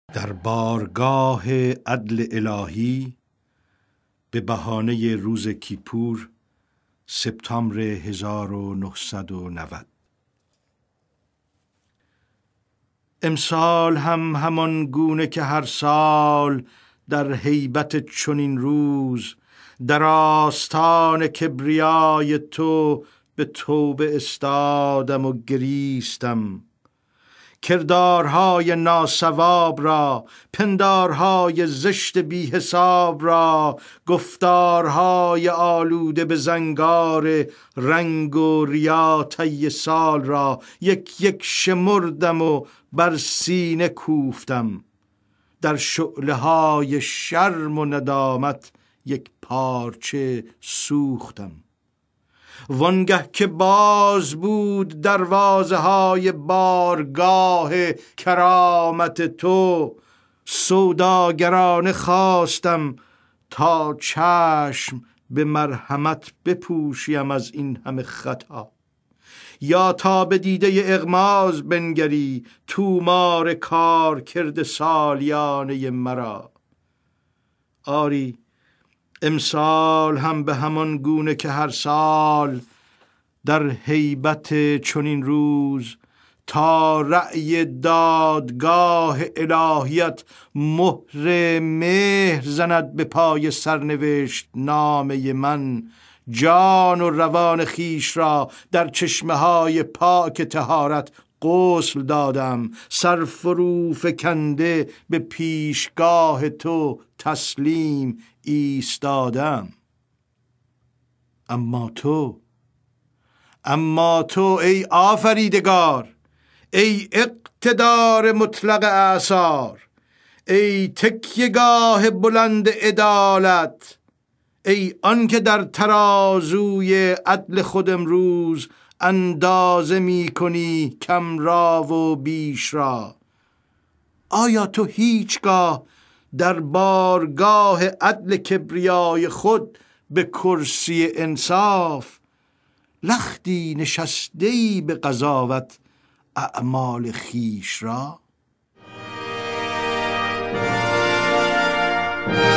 در بارگاه عدل الهی به بهانه روز کیپور سپتامبر 1990. امسال هم همان گونه که هر سال در هیبت چنین روز در آستان کبریای تو به توبه استادم و گریستم. کردارهای ناسواب را، پندارهای زشت بی حساب را، گفتارهای آلوده به زنگار رنگ و ریا طی سال را یک یک شمردم و بر سینه کوفتم. در شعله‌های شرم و ندامت یک پارچه سوختم. وانگه که باز بود دروازه های بارگاه کرامت تو، سوداگرانه خواستم تا چشم به مرحمت بپوشیم از این همه خطا، یا تا به دیده اغماز بنگری تومار کار کرده سالیانه مرا. آری امسال هم به همان گونه که هر سال در هیبت چنین روز تا رأی دادگاه الهیت مهر مهر زند به پای سرنوشت نامه من، جان و روان خیش را در چشمه‌های پاک طهارت غسل دادم، سر فرو فکنده به پیشگاه تو تسلیم ایستادم. اما تو ای آفریدگار، ای اقتدار مطلق آثار، ای تکیه‌گاه بلند عدالت، ای آن که در ترازوی عدل خود امروز اندازه می کنی کم را و بیش را، آیا تو هیچگاه در بارگاه عدل کبریای خود به کرسی انصاف لختی نشسته‌ای به قضاوت اعمال خیش را؟